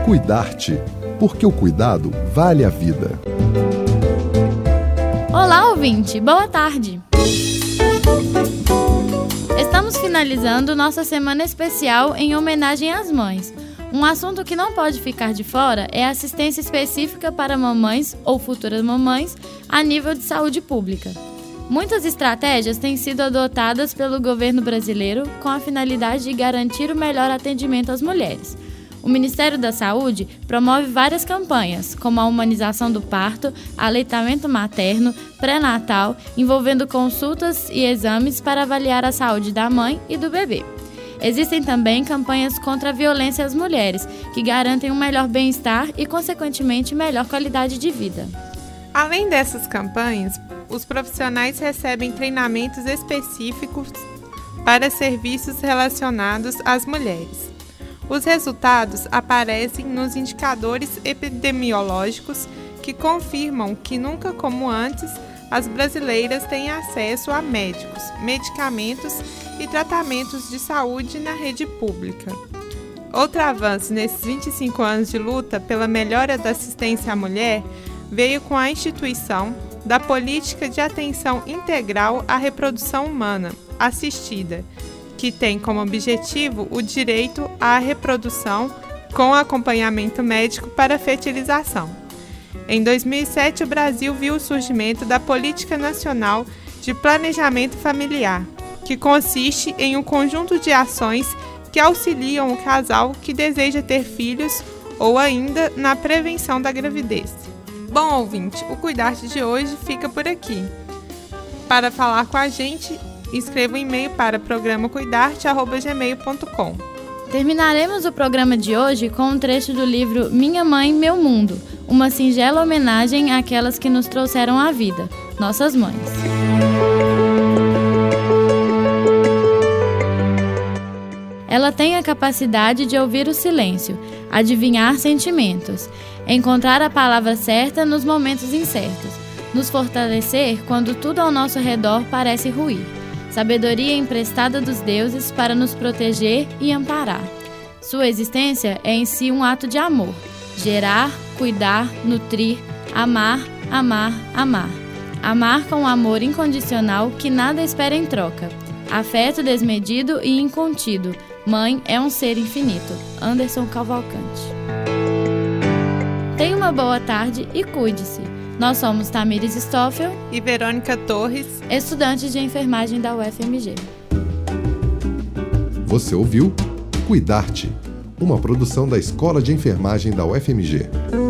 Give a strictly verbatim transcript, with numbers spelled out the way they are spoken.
Cuidar-te, porque o cuidado vale a vida. Olá, ouvinte! Boa tarde! Estamos finalizando nossa semana especial em homenagem às mães. Um assunto que não pode ficar de fora é a assistência específica para mamães ou futuras mamães a nível de saúde pública. Muitas estratégias têm sido adotadas pelo governo brasileiro com a finalidade de garantir o melhor atendimento às mulheres. O Ministério da Saúde promove várias campanhas, como a humanização do parto, aleitamento materno, pré-natal, envolvendo consultas e exames para avaliar a saúde da mãe e do bebê. Existem também campanhas contra a violência às mulheres, que garantem um melhor bem-estar e, consequentemente, melhor qualidade de vida. Além dessas campanhas, os profissionais recebem treinamentos específicos para serviços relacionados às mulheres. Os resultados aparecem nos indicadores epidemiológicos que confirmam que nunca como antes as brasileiras têm acesso a médicos, medicamentos e tratamentos de saúde na rede pública. Outro avanço nesses vinte e cinco anos de luta pela melhora da assistência à mulher veio com a instituição da Política de Atenção Integral à Reprodução Humana Assistida, que tem como objetivo o direito à reprodução com acompanhamento médico para fertilização. Em dois mil e sete, o Brasil viu o surgimento da Política Nacional de Planejamento Familiar, que consiste em um conjunto de ações que auxiliam o casal que deseja ter filhos ou ainda na prevenção da gravidez. Bom, ouvinte, o Cuidar-te de hoje fica por aqui. Para falar com a gente, escreva um e-mail para programa cuidarte arroba gmail ponto com. Terminaremos o programa de hoje com um trecho do livro Minha Mãe, Meu Mundo, uma singela homenagem àquelas que nos trouxeram a vida, nossas mães. Ela tem a capacidade de ouvir o silêncio, adivinhar sentimentos, encontrar a palavra certa nos momentos incertos, nos fortalecer quando tudo ao nosso redor parece ruir. Sabedoria emprestada dos deuses para nos proteger e amparar. Sua existência é em si um ato de amor. Gerar, cuidar, nutrir, amar, amar, amar. Amar com um amor incondicional que nada espera em troca. Afeto desmedido e incontido. Mãe é um ser infinito. Anderson Cavalcante. Tenha uma boa tarde e cuide-se. Nós somos Tamires Stoffel e Verônica Torres, estudantes de enfermagem da U F M G. Você ouviu Cuidar-te, uma produção da Escola de Enfermagem da U F M G.